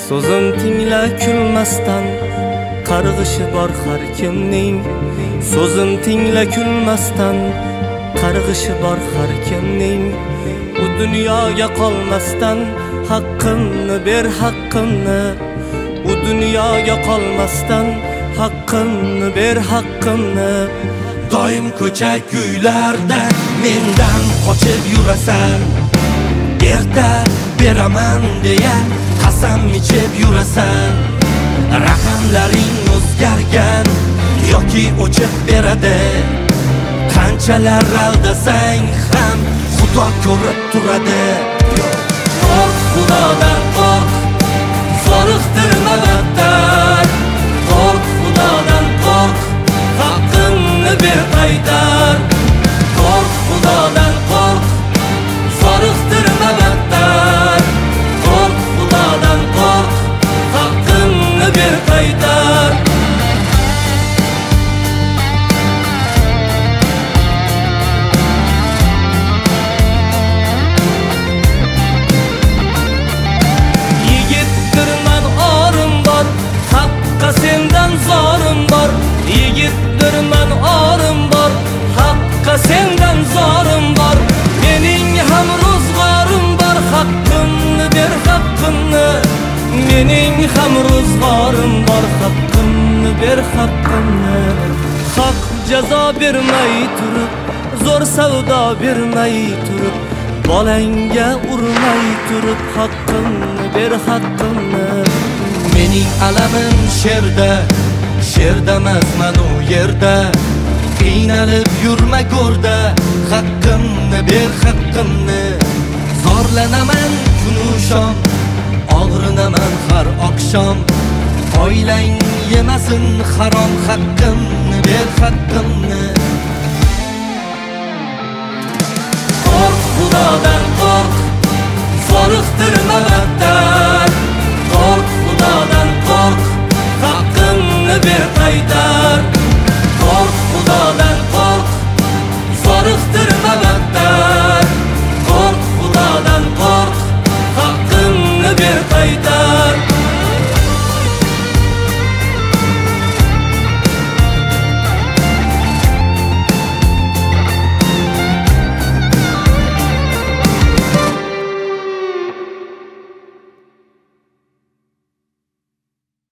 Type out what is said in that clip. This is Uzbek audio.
So'zim tingla kulmasdan, qarg'ishi bor har kimning. So'zim tingla kulmasdan, qarg'ishi bor har kimning. Bu dunyoga qolmasdan haqqimni ber, haqqimni. Bu dunyoga qolmasdan haqqimni ber, haqqimni. Doim ko'cha kuylarda mendan qochib yurasan. Erta beraman deya qasam ichib yurasan. Raqamlaring o'zgargan yoki o'chib beradi. Qanchalar aldasang ham Xudo ko'rib turadi. Qo'rq Xudodan, qo'rq, zoriqtirma battar. Qo'rq Xudodan, qo'rq, haqqimni ber qaytar. Qo'rq Xudodan, qo'rq, zoriqtirma battar. Qo'rq Xudodan, qo'rq, haqqimni ber qaytar. Sendan zorim bor, yigitdirman orim bor. Haqqa sendan zorim bor, mening ham ro'zg'orim bor. Haqqimni ber, haqqimni. Mening ham ro'zg'orim bor, haqqimni ber, haqqimni. Haq jazo bermay turib, zo'r savdo bermay turib, bolangga urmay turib, haqqimni ber, haqqimni. Mening alamim sherda, sherdamasman u yerda. Qiynalib yurma go'rda, haqqimni ber, haqqimni. Zorlanaman kunu shom, og'rinaman har oqshom. Oilang yemasin harom, haqqimni ber, haqqimni. Qo'rq Xudodan, qo'rq, zoriqtirma battar.